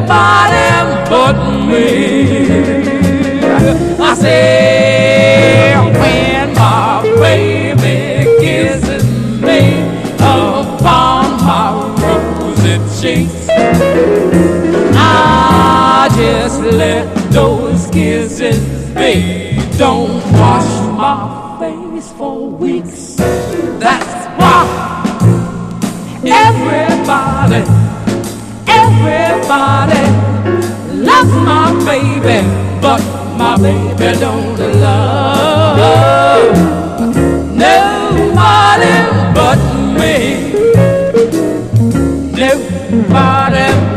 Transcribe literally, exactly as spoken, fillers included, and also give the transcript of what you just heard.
nobody but me. I say when my baby kisses me upon my rosy cheeks, I just let those kisses be. Don't wash my face for weeks. That's why everybody, everybody loves my baby, but my baby don't love nobody but me. Nobody